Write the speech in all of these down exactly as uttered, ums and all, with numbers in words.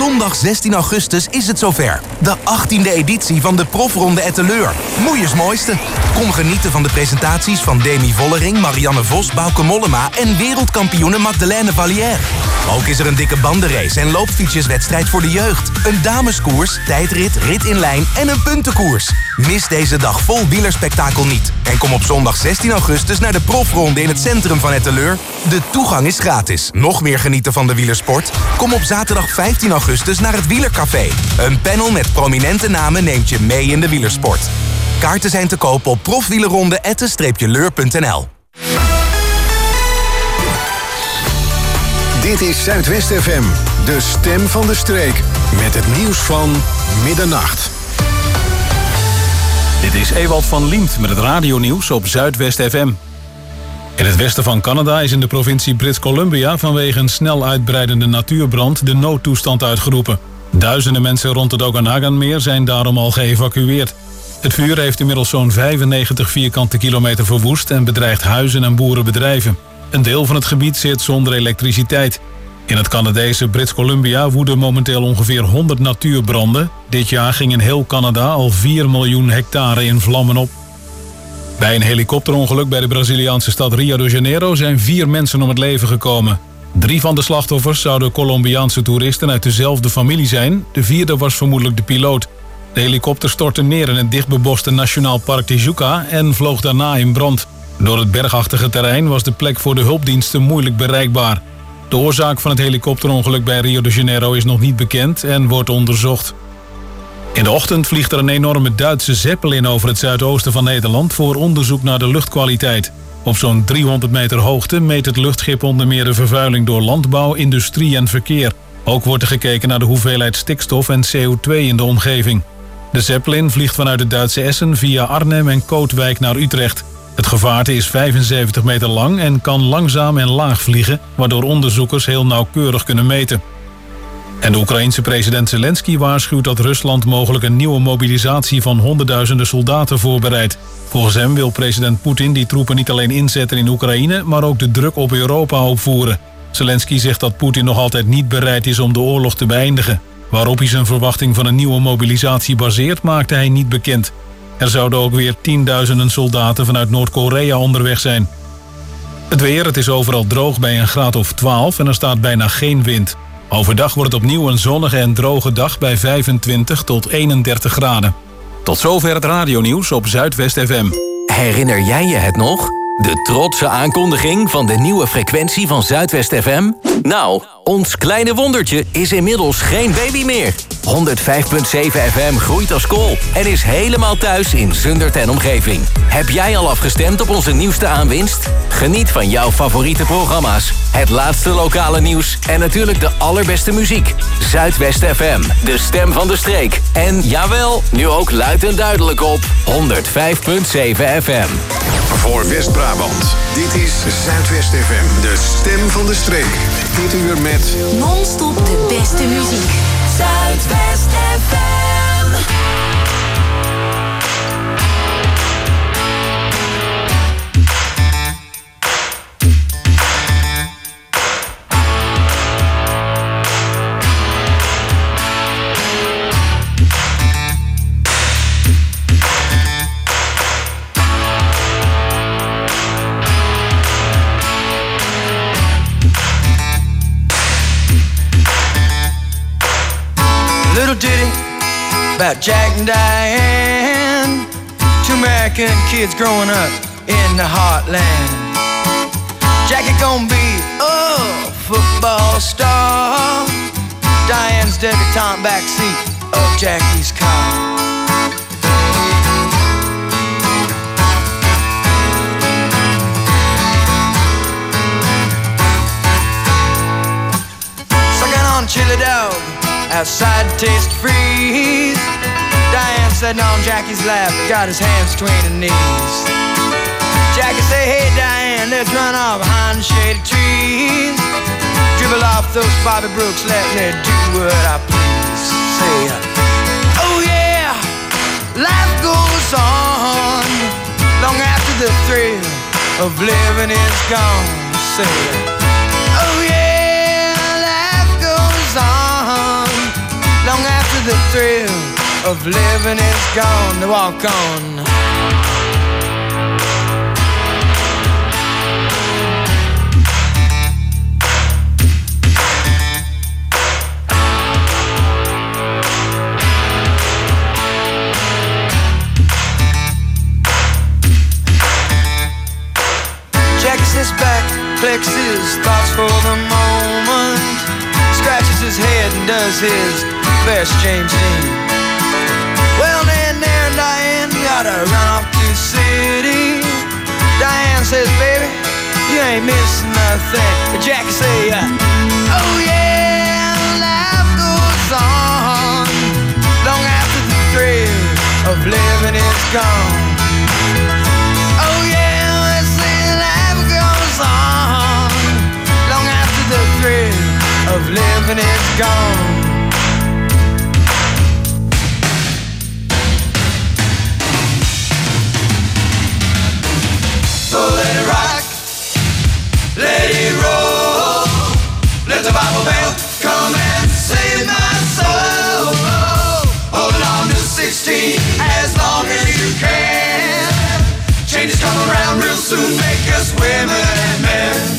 Zondag zestien augustus is het zover. De achttiende editie van de Profronde Etteleur. Moeiers mooiste. Kom genieten van de presentaties van Demi Vollering, Marianne Vos, Bauke Mollema en wereldkampioene Magdalene Vallière. Ook is er een dikke bandenrace en loopfietsjeswedstrijd voor de jeugd. Een dameskoers, tijdrit, rit in lijn en een puntenkoers. Mis deze dag vol wielerspektakel niet. En kom op zondag zestien augustus naar de Profronde in het centrum van Etteleur. De toegang is gratis. Nog meer genieten van de wielersport? Kom op zaterdag vijftien augustus naar het Wielercafé. Een panel met prominente namen neemt je mee in de wielersport. Kaarten zijn te koop op profwielerronde atten leur punt n l. Dit is Zuidwest F M, de stem van de streek. Met het nieuws van middernacht. Dit is Ewald van Liemt met het radionieuws op Zuidwest F M. In het westen van Canada is in de provincie British Columbia vanwege een snel uitbreidende natuurbrand de noodtoestand uitgeroepen. Duizenden mensen rond het Okanaganmeer zijn daarom al geëvacueerd. Het vuur heeft inmiddels zo'n vijfennegentig vierkante kilometer verwoest en bedreigt huizen en boerenbedrijven. Een deel van het gebied zit zonder elektriciteit. In het Canadese British Columbia woeden momenteel ongeveer honderd natuurbranden. Dit jaar ging in heel Canada al vier miljoen hectare in vlammen op. Bij een helikopterongeluk bij de Braziliaanse stad Rio de Janeiro zijn vier mensen om het leven gekomen. Drie van de slachtoffers zouden Colombiaanse toeristen uit dezelfde familie zijn. De vierde was vermoedelijk de piloot. De helikopter stortte neer in het dichtbeboste Nationaal Park Tijuca en vloog daarna in brand. Door het bergachtige terrein was de plek voor de hulpdiensten moeilijk bereikbaar. De oorzaak van het helikopterongeluk bij Rio de Janeiro is nog niet bekend en wordt onderzocht. In de ochtend vliegt er een enorme Duitse Zeppelin over het zuidoosten van Nederland voor onderzoek naar de luchtkwaliteit. Op zo'n driehonderd meter hoogte meet het luchtschip onder meer de vervuiling door landbouw, industrie en verkeer. Ook wordt er gekeken naar de hoeveelheid stikstof en C O twee in de omgeving. De Zeppelin vliegt vanuit het Duitse Essen via Arnhem en Kootwijk naar Utrecht. Het gevaarte is vijfenzeventig meter lang en kan langzaam en laag vliegen, waardoor onderzoekers heel nauwkeurig kunnen meten. En de Oekraïense president Zelensky waarschuwt dat Rusland mogelijk een nieuwe mobilisatie van honderdduizenden soldaten voorbereidt. Volgens hem wil president Poetin die troepen niet alleen inzetten in Oekraïne, maar ook de druk op Europa opvoeren. Zelensky zegt dat Poetin nog altijd niet bereid is om de oorlog te beëindigen. Waarop hij zijn verwachting van een nieuwe mobilisatie baseert, maakte hij niet bekend. Er zouden ook weer tienduizenden soldaten vanuit Noord-Korea onderweg zijn. Het weer, het is overal droog bij een graad of twaalf en er staat bijna geen wind. Overdag wordt het opnieuw een zonnige en droge dag bij vijfentwintig tot eenendertig graden. Tot zover het radionieuws op Zuidwest F M. Herinner jij je het nog? De trotse aankondiging van de nieuwe frequentie van Zuidwest F M? Nou, ons kleine wondertje is inmiddels geen baby meer. honderdvijf komma zeven F M groeit als kool en is helemaal thuis in Zundert en omgeving. Heb jij al afgestemd op onze nieuwste aanwinst? Geniet van jouw favoriete programma's, het laatste lokale nieuws en natuurlijk de allerbeste muziek. Zuidwest F M, de stem van de streek. En jawel, nu ook luid en duidelijk op honderdvijf komma zeven F M. Voor West-Brabant, dit is Zuidwest F M, de stem van de streek. Dit uur met non-stop de beste muziek. Zuidwest F M. Little ditty about Jack and Diane, two American kids growing up in the heartland. Jackie gonna be a football star, Diane's debutante backseat of Jackie's car. Sucking on chili dog outside to taste freeze. Diane sitting on Jackie's lap, got his hands between her knees. Jackie say, hey Diane, let's run off behind the shady trees. Dribble off those Bobby Brooks, let me do what I please. Say, oh yeah, life goes on long after the thrill of living is gone. Say, oh yeah, life goes on after the thrill of living is gone, to walk on. Checks his back, flexes thoughts for the moment, scratches his head and does his best James Dean. Well, then there Diane gotta run off to the city. Diane says, baby, you ain't missing nothing. But Jackie say, uh, oh yeah, life goes on long after the thrill of living is gone. Oh yeah, they say life goes on long after the thrill of living is gone. So let it rock, let it roll, let the Bible bell come and save my soul. Hold on to sixteen as long as you can. Changes come around real soon, make us women and men.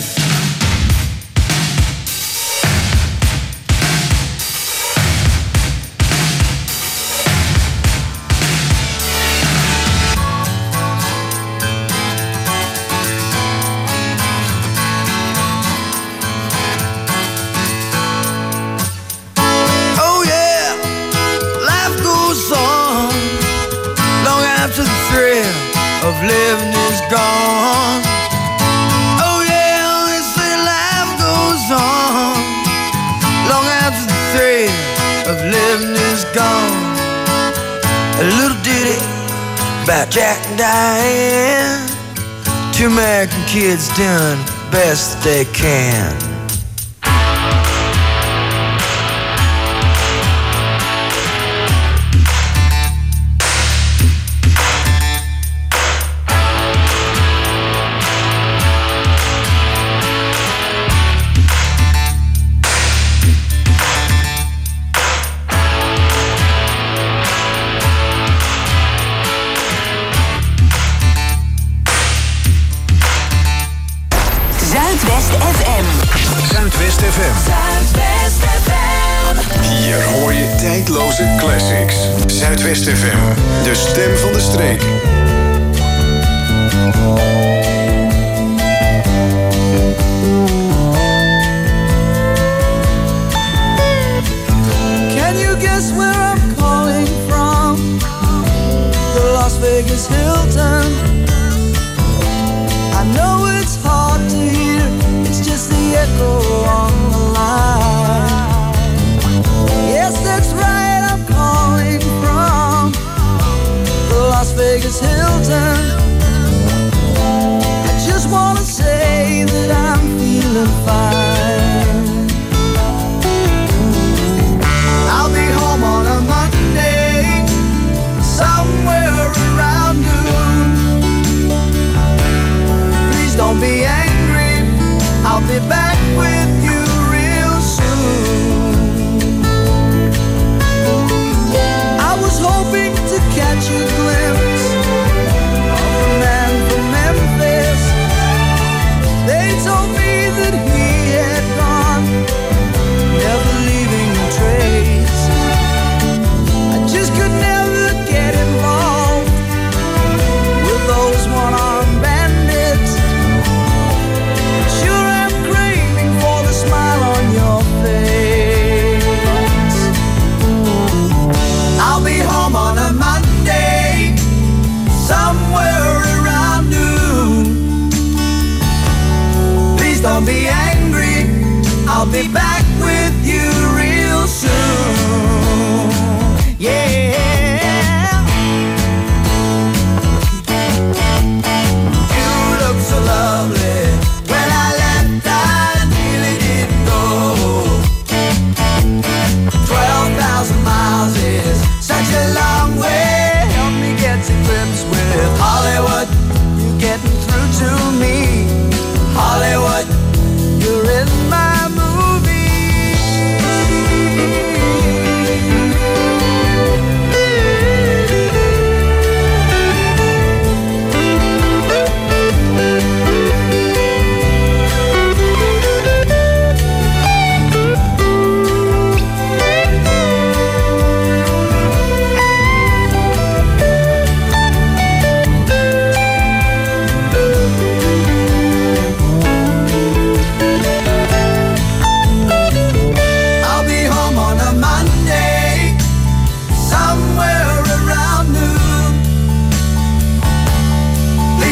Of living is gone. Oh yeah, they say life goes on long after the thrill of living is gone. A little ditty about Jack and Diane, two American kids doing the best that they can. Zuidwest F M. Zuidwest F M. Hier hoor je tijdloze classics. Zuidwest F M, de stem van de streek. Can you guess where I'm calling from? The Las Vegas Hilton. I know it's hard to hear, it's just the echo on the line. Yes, that's right, I'm calling from the Las Vegas Hilton. I just wanna say that I'm feeling fine. I'll be home on a Monday, somewhere around noon. Please don't be angry, I'll be back with you real soon. I was hoping to catch a glimpse of a man from Memphis. They told me that he had gone, never leaving a trace. I just could never get involved with those one-armed bandits. Sure, I'm craving for the smile on your face. I'll be home on a Monday, somewhere around noon. Please don't be angry, I'll be back with you real soon. Yeah. You look so lovely. When I left, I really didn't go. Twelve thousand miles is such a long way. Help me get to grips with Hollywood. You're getting through to me. Hollywood, you're in my movie.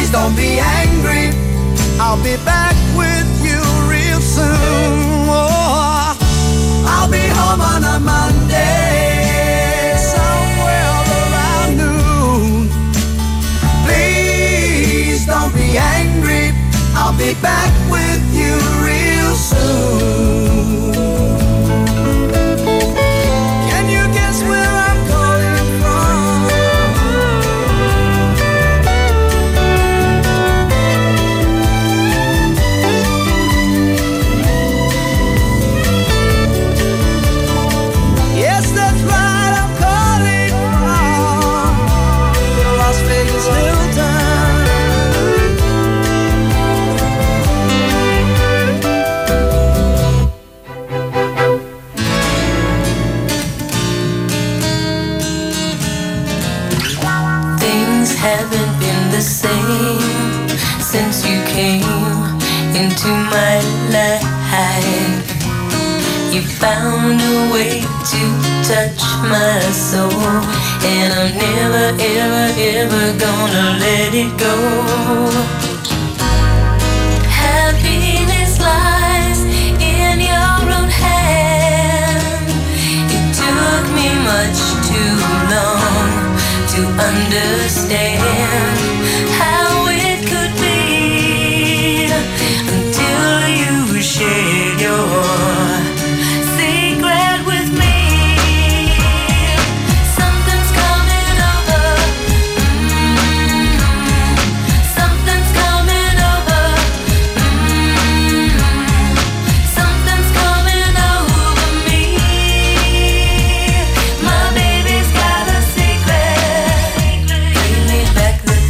Please don't be angry. I'll be back with you real soon. Oh, I'll be home on a Monday, somewhere around noon. Please don't be angry. I'll be back with you real soon. Can you guess where I'm calling from? Yes, that's right, I'm calling from the Las Vegas Hilton. Haven't been the same since you came into my life. You found a way to touch my soul, and I'm never, ever, ever gonna let it go. Happiness lies in your own hand. It took me much too long to understand how it could be until you shared your secret with me. Something's coming over. Mm-hmm. Something's coming over. Mm-hmm. Something's coming over me. My baby's got a secret. Back the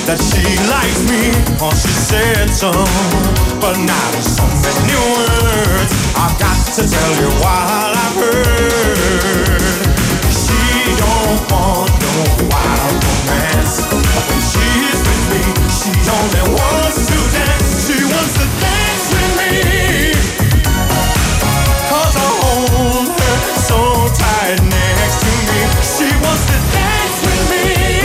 that she likes me, or she said so. But now there's so many words I've got to tell you while I've heard. She don't want no wild romance. When she's with me, she only wants to dance. She wants to dance with me, 'cause I hold her so tight next to me. She wants to dance with me,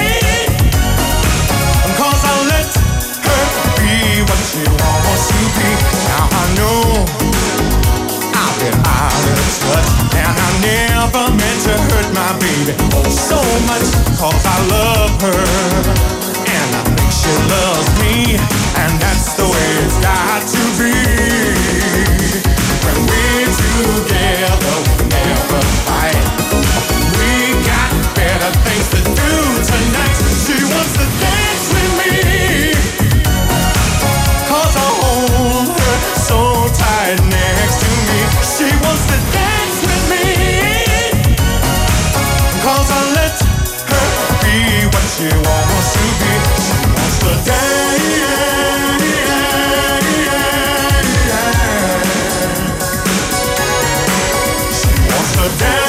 'cause I let her be what she wants to be. Now I know I've been out of touch, and I never meant to hurt my baby oh so much, 'cause I love her, and I think she loves me, and that's the way it's got to be. When we're together, we never fight. We got better things to do tonight. She wants to dance with me, 'cause I hold her so tight next to me. She wants to dance with me, 'cause I let her be what she wants to be. She wants to dance. She wants to dance.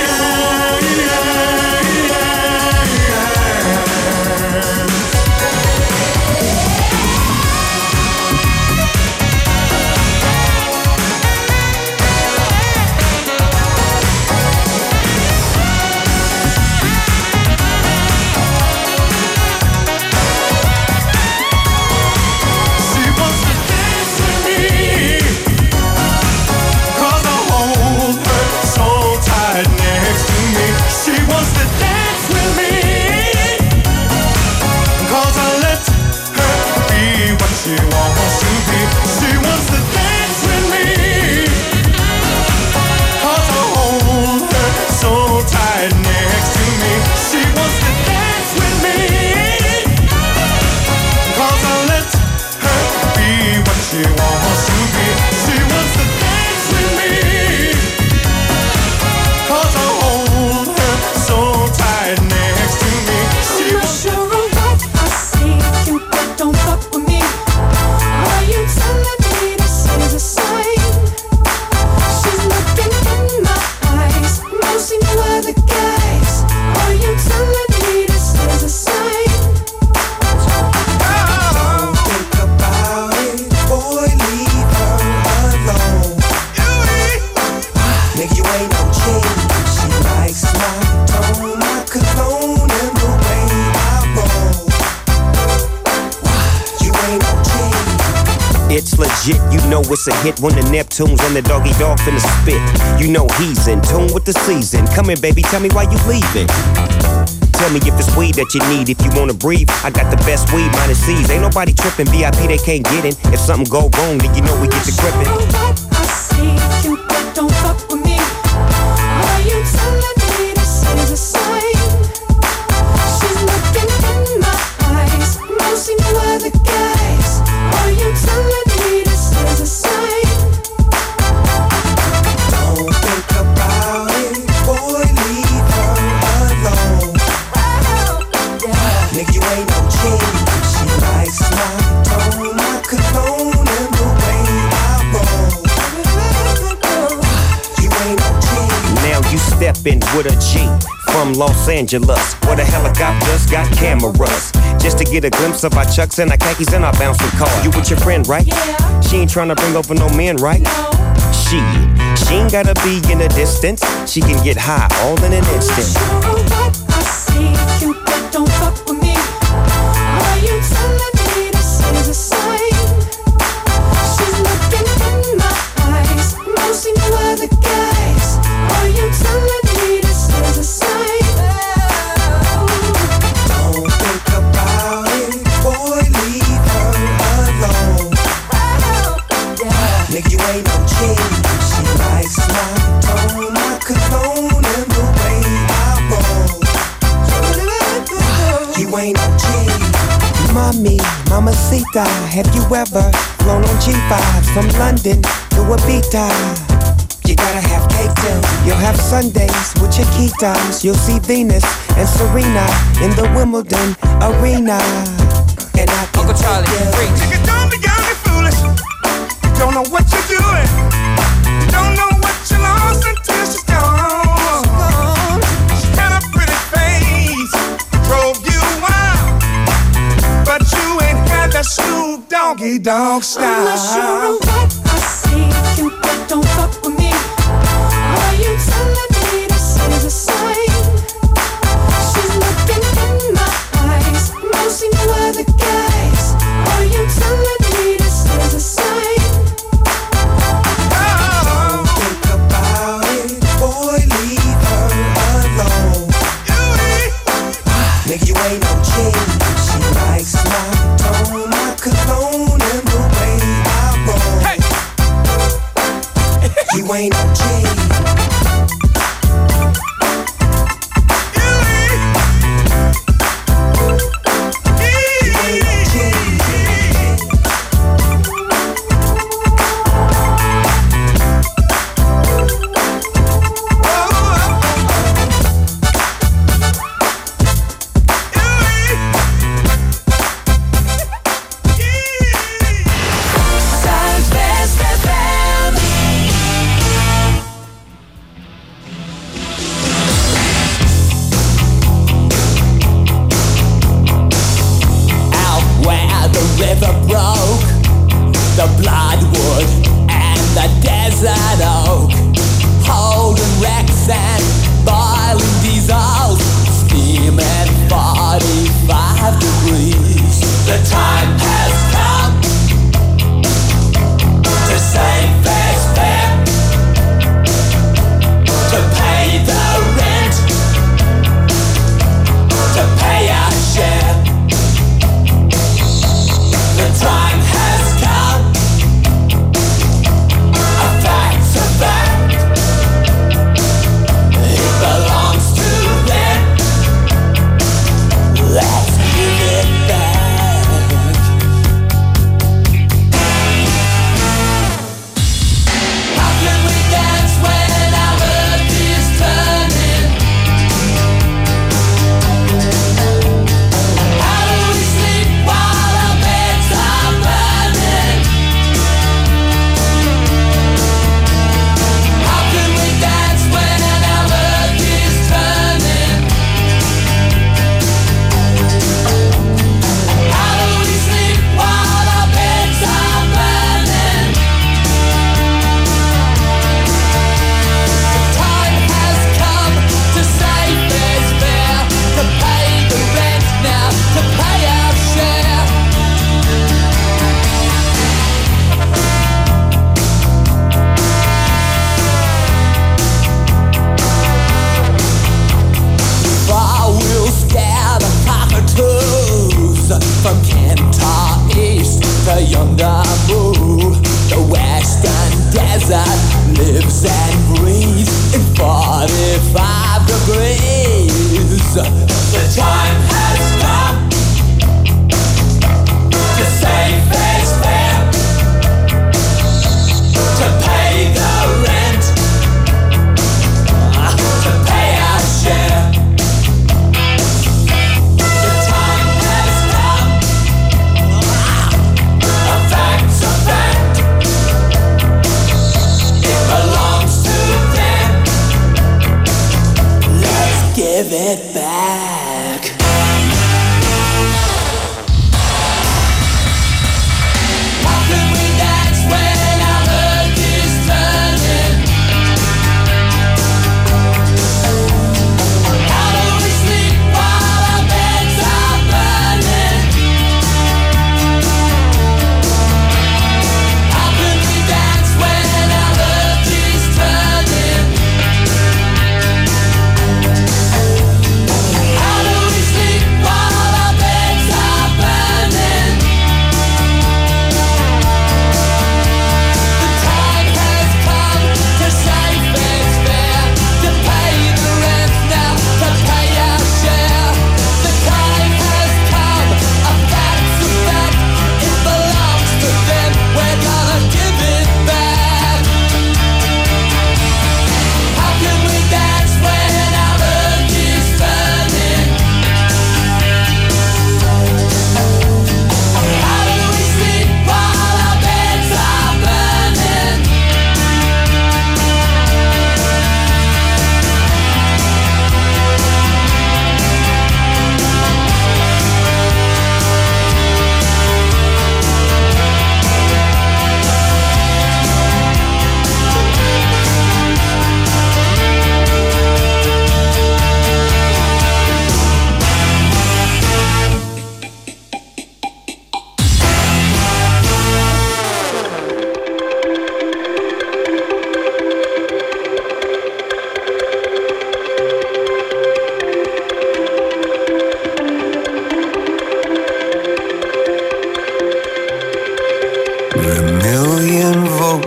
It's a hit when the Neptunes and the doggy dog finna spit. You know he's in tune with the season. Come in, baby, tell me why you leaving. Tell me if it's weed that you need. If you wanna breathe, I got the best weed, minus C's. Ain't nobody tripping, V I P they can't get in. If something go wrong, then you know we get to gripping. I see you, but don't fuck with me. Are you telling me this is a sign? She's looking in my eyes, no see no other guys. Are you telling me this is a sign? Don't think about it, boy, leave her alone. Nigga, you ain't no king. She likes my tone, my cologne, and the way I roll. You ain't no king. Now you steppin' with a G from Los Angeles, where the helicopters got cameras, just to get a glimpse of our chucks and our khakis and our bouncing car. You with your friend, right? Yeah. She ain't tryna bring over no men, right? No. She, she ain't gotta be in the distance. She can get high all in an instant. Sure what I see, you but don't fuck with me. Are you telling me this is a sign? She's looking in my eyes, no see no other guys. Are you telling me this is a sign? Don't think about it, boy, leave her alone. Nigga, you ain't no king. She likes my tone, my cologne, and the way I roll. You ain't no king. Mommy, mamacita, have you ever flown on G fives from London to Ibiza? You gotta have cake too. You'll have Sundays with Chiquitas. You'll see Venus and Serena in the Wimbledon arena. and I can Uncle Charlie, preach. You don't be young and foolish. You don't know what you're doing. You don't know what you lost until she's gone. She had a pretty face, drove you wild, but you ain't had that Snoop Doggy Dogg style. I'm not sure of what I see. Cupid, don't fuck with me. Are you telling me this is a sign? She's looking in my eyes, mostly no other guys. Are you telling me this is a sign? Don't think about it, boy, leave her alone. Nigga, you ain't no king. She likes my tone, my cologne, and the way I roll. Hey. You ain't no king.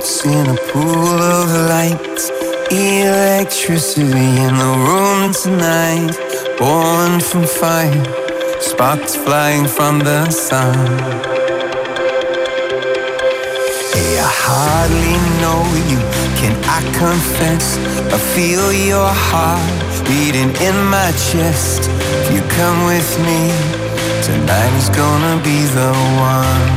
floats in a pool of light. Electricity in the room tonight. Born from fire, sparks flying from the sun. Hey, I hardly know you, can I confess? I feel your heart beating in my chest. If you come with me, tonight is gonna be the one.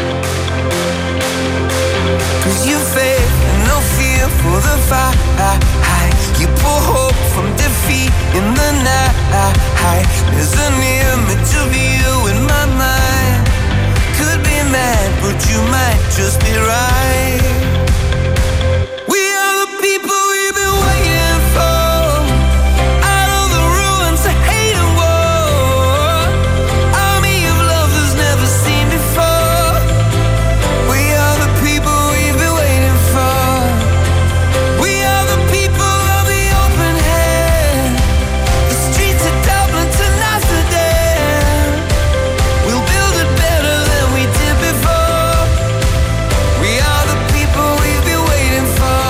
Cause you faith and no fear for the fight. You pull hope from defeat in the night. There's an image of you in my mind. Could be mad, but you might just be right. We are the people we've been waiting for. Out of the ruins of hate and war. Army of love that's never seen before. We are the people we've been waiting for. We are the people of the open hand. The streets of Dublin to Amsterdam. We'll build it better than we did before. We are the people we've been waiting for.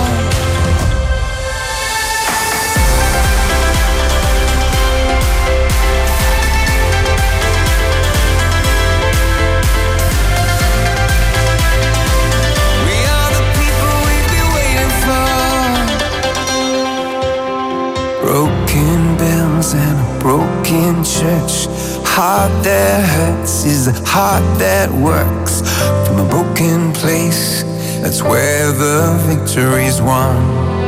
We are the people we've been waiting for. Broken bells and a broken church. Heart that hurts is a heart that works. From a broken place, that's where the victory's won.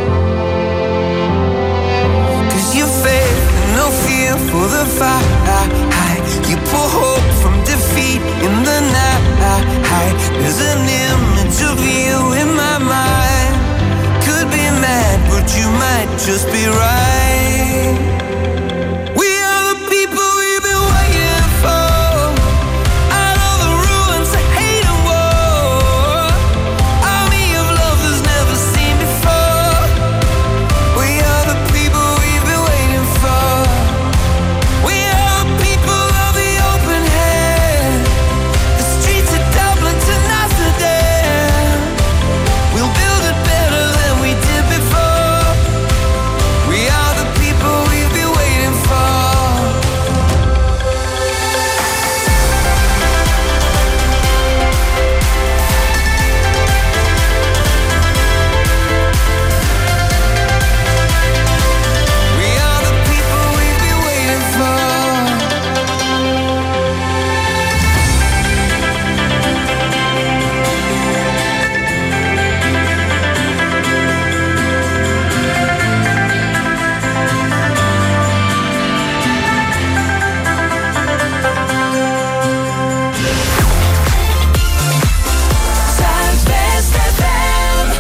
Cause you faith and no fear for the fight. You pull hope from defeat in the night. There's an image of you in my mind. Could be mad, but you might just be right. We are the people we've been waiting for. Out of the ruins of hate and war. Army of love that's never seen before. We are the people we've been waiting for. We are the people of the open hand. The streets of Dublin to Amsterdam. We'll build it better than we did before. We are the people we've been waiting for. We are the people we've been waiting for. Zuidwest F M.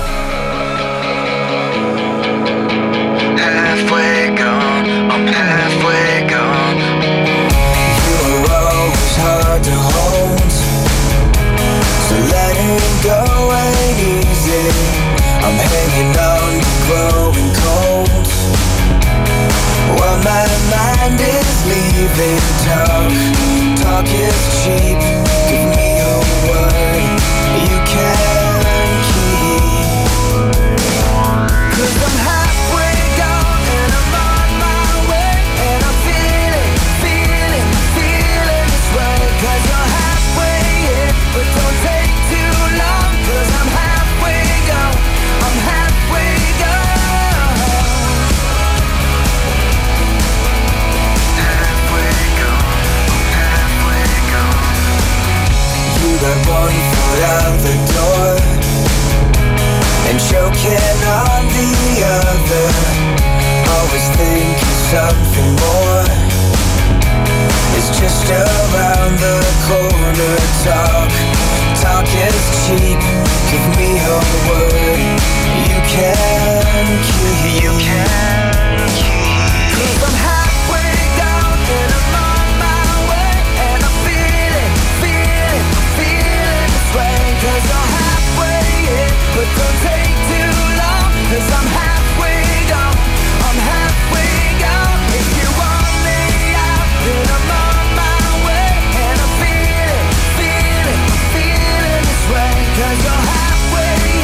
Halfway gone, I'm halfway gone. You were always hard to hold, so letting go ain't easy. I'm hanging on to growing cold. While my mind is leaving, talk, talk is cheap. Give me a word you can keep. Cause I'm halfway gone and I'm on my way. And I'm feeling, feeling, feeling this way. Cause you're halfway in, but don't take too long. Cause I'm halfway gone, I'm halfway gone. Halfway gone, halfway gone. You got one foot out the door and choking on the other. Always thinking something more is just around the corner. Talk, talk is cheap. Give me a word you can keep. You can keep. Cause I'm halfway gone and I'm on my way. And I'm feeling, feeling, feeling this way. Cause you're halfway in, but don't take too long. Cause I'm halfway gone, I'm halfway gone. If you want me out, then I'm on my way. And I'm feeling, feeling, feeling this way. Cause you're halfway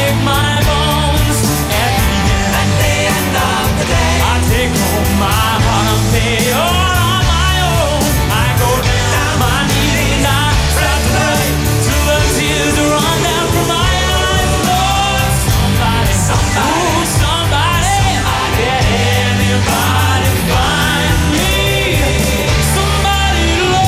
break my bones. At the end, at the end of the day, I take home my heart and pay all on my own. I go down my knees and I start to pray till the tears run down from my eyes. Lord, somebody, somebody, ooh, somebody, somebody, yeah, anybody find me somebody to love.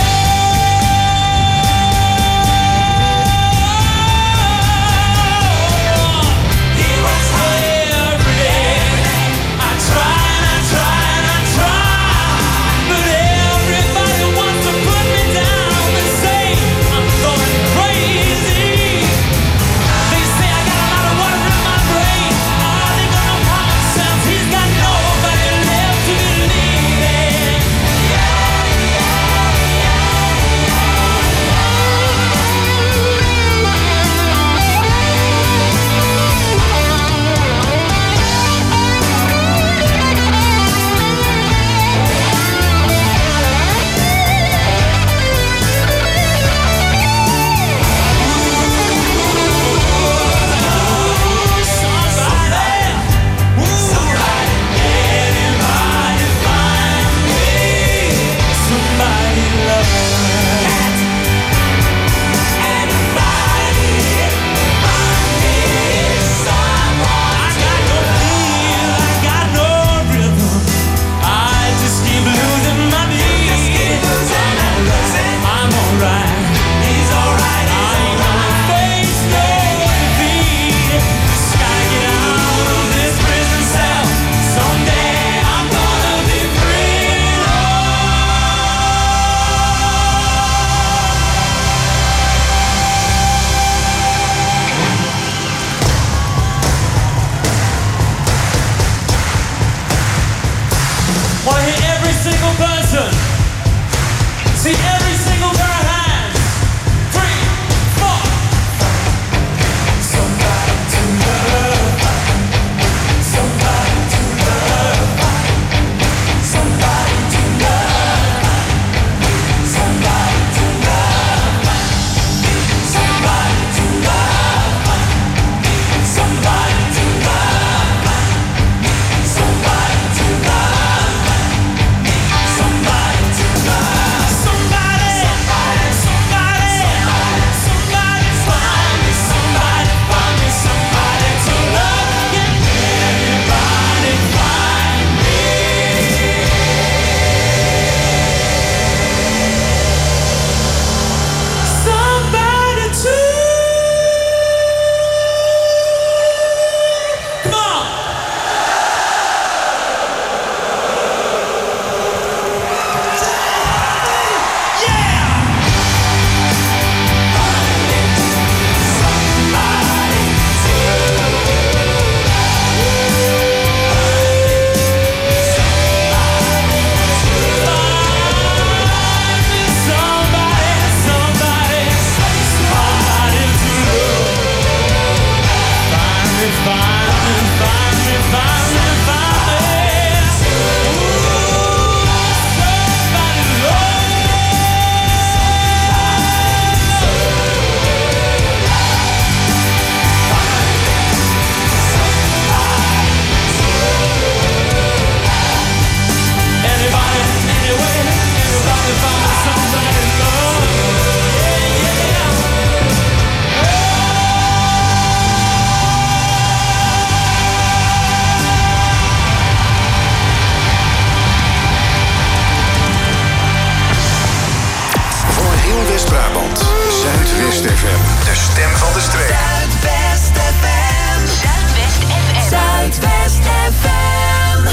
He works hard every day. I try and I try and I try, but everybody wants to put me down and say I'm going crazy. They say I got a lot of water in my brain. Oh, they got no common sense. He's got nobody left to believe in. Want to hear every single person? See every single pair of hands. Three, four. Somebody to love. Somebody to love. Somebody to love. Somebody to love. Somebody to love. Somebody to love. Somebody to love. Somebody to love. Somebody. Somebody. Somebody. Somebody find me. Somebody find me. Somebody to love. Can anybody find me? Somebody to. Come on. Voor heel West-Brabant. Zuidwest F M. De stem van de streek. Zuidwest F M. Zuidwest F M. Zuidwest F M.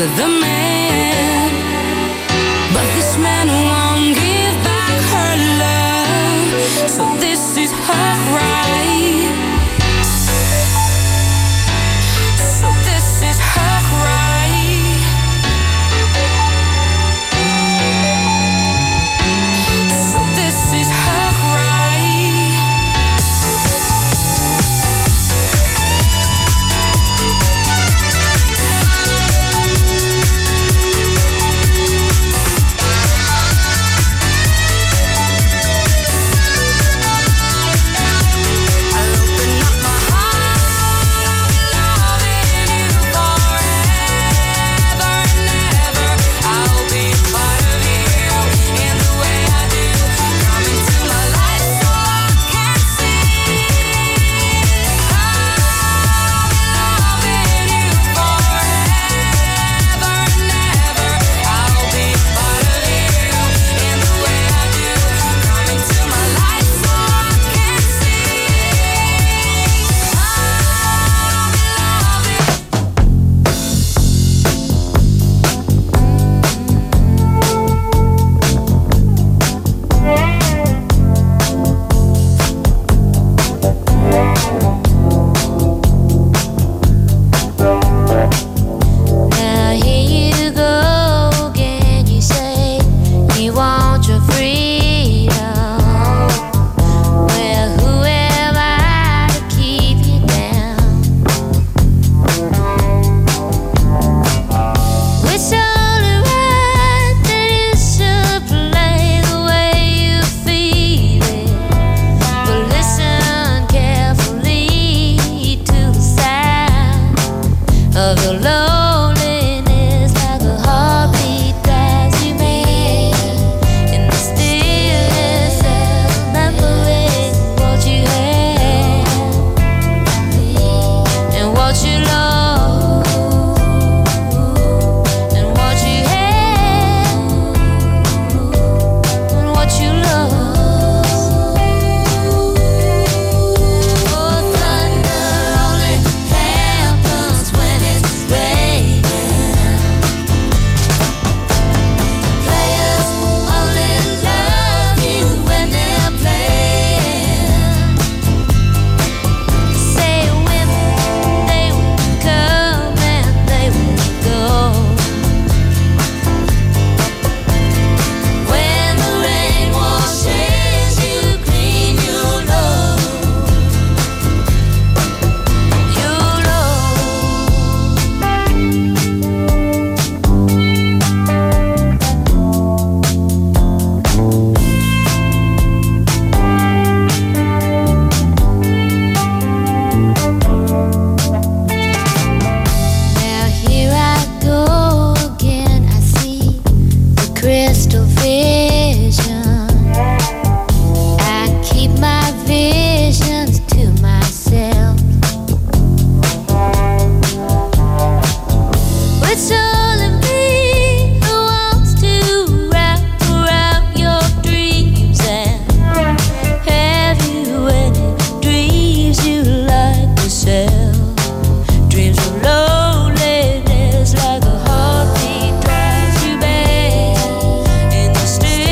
with a man, but this man won't give back her love. So this is her right. So this is her right. So this is her right. Stay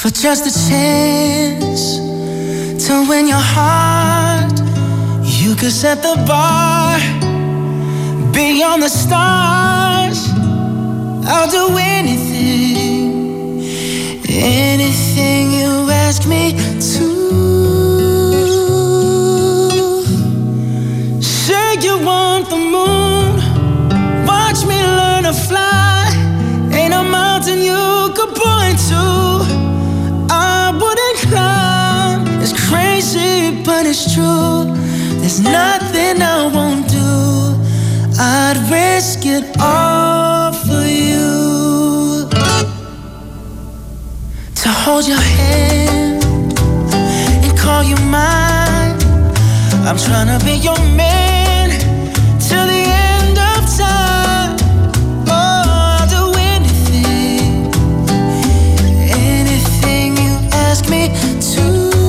for just a chance to win your heart. You could set the bar beyond the stars. I'll do anything, anything you ask me to. Say you want the moon, watch me learn to fly. Ain't a mountain you could point to I wouldn't climb. It's crazy, but it's true. There's nothing I won't do. I'd risk it all for you. To hold your hand and call you mine. I'm tryna be your man till the end of time. Oh, I'll do anything, anything you ask me to.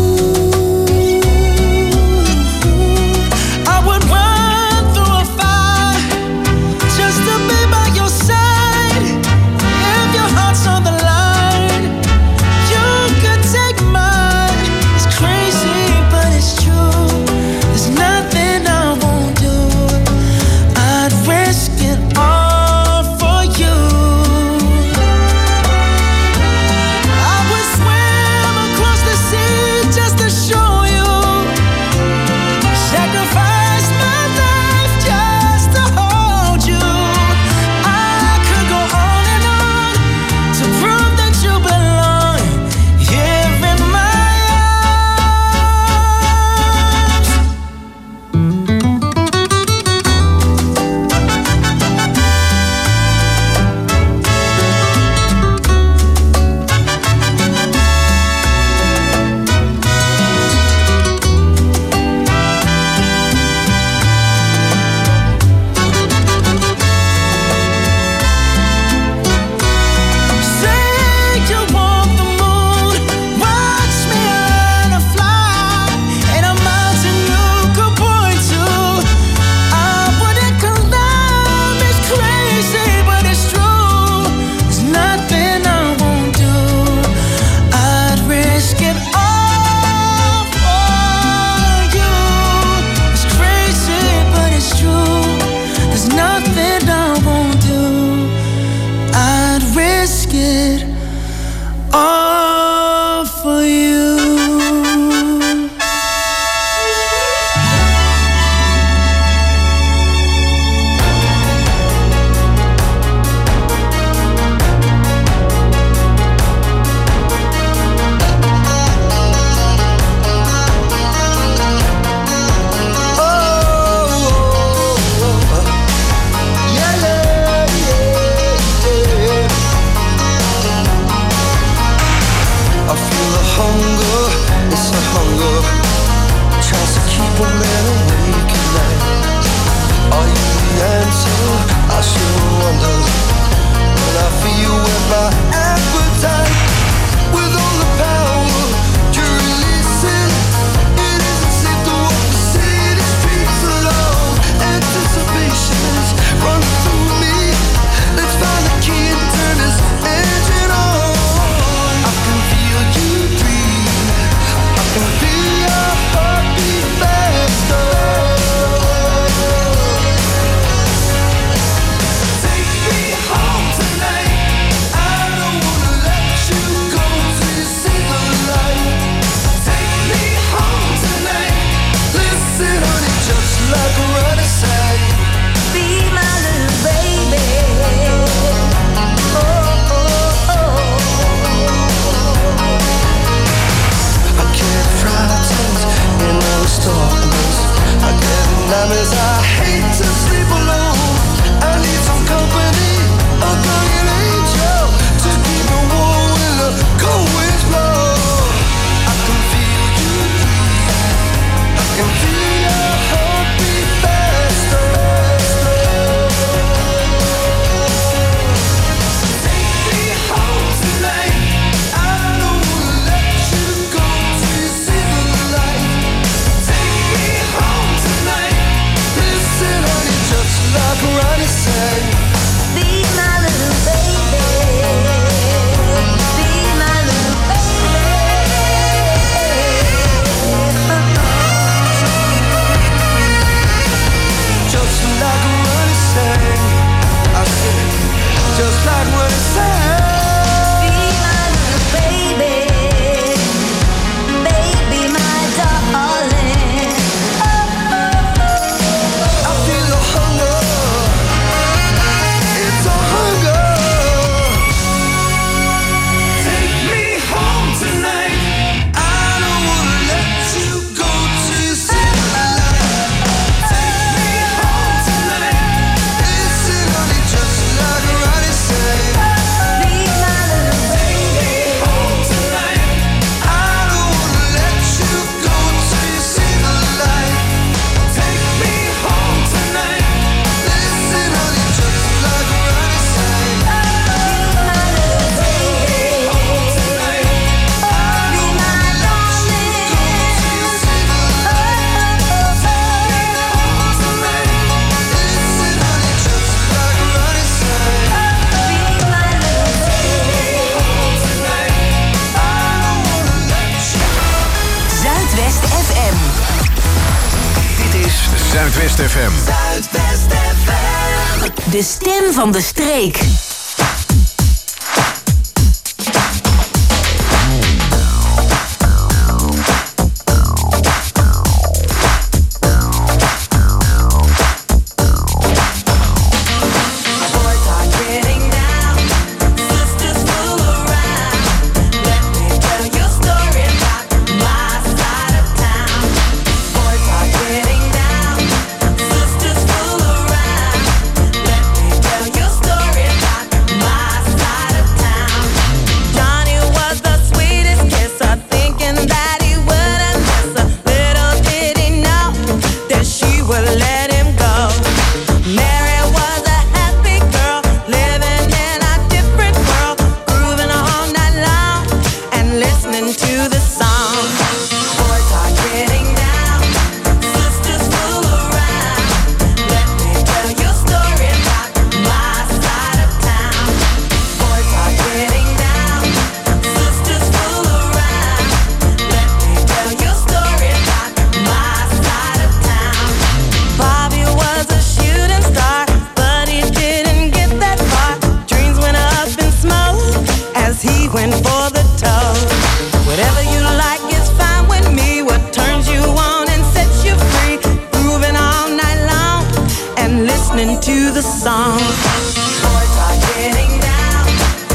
I would run through a fire just to be by your side. If your heart's on the line, you could take mine. It's crazy, but it's true. There's nothing I won't like what it says. Be my little baby, baby, my darling. Oh, oh, oh. I feel a hunger, it's a hunger. Take me home tonight. I don't wanna let you go till you see the light. Take me home tonight. Listen, honey, just like Ronnie said. Be my little baby. Take me home tonight. I don't wanna let you go till you see the light. Take me home tonight. Listen, honey, just like Ronnie said. Be my little baby. Home tonight. Be my darling. Till you see the light. Home tonight. Listen, honey, just like Ronnie said. Be my little baby. Home tonight. I don't wanna let you. Zuidwest F M. Dit is Zuidwest F M. Zuidwest F M. De stem van de streek. Boys are getting down, sisters fool around. Let me tell you a story about my side of town. Boys are getting down, sisters fool around. Let me tell you a story about my side of town. Johnny was the sweetest kisser, thinking that he wouldn't miss her. Little did he know that she would let him go. Mary was a happy girl, living in a different world, grooving all night long and listening to the song. Boys are getting down, sisters fool around. Let me tell you a story about my side of town. Boys are getting down, sisters fool around. Let me tell you a story about my side of town. Bobby was a shooting star, but he didn't get that far. Dreams went up in smoke as he went for the